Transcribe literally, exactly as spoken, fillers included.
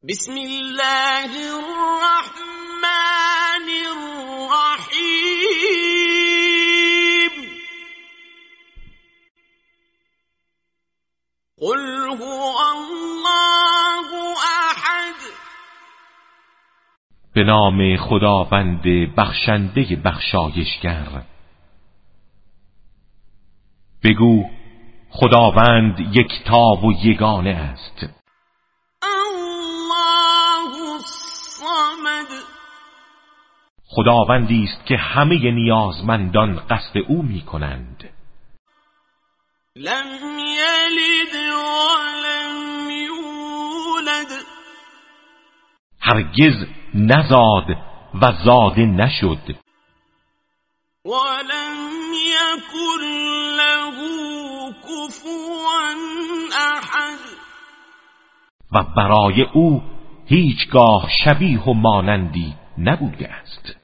بسم الله الرحمن الرحیم. قل هو الله احد. به نام خداوند بخشنده بخشایشگر. بگو خداوند یکتا و یگانه است. الله الصمد. خداوندی است که همه نیازمندان قصد او می‌کنند. لم یلد ولم یولد. هرگز نزاد و زاده نشد. ولم یکن له کفوا احد. و برای او هیچگاه شبیه و مانندی نبوده است.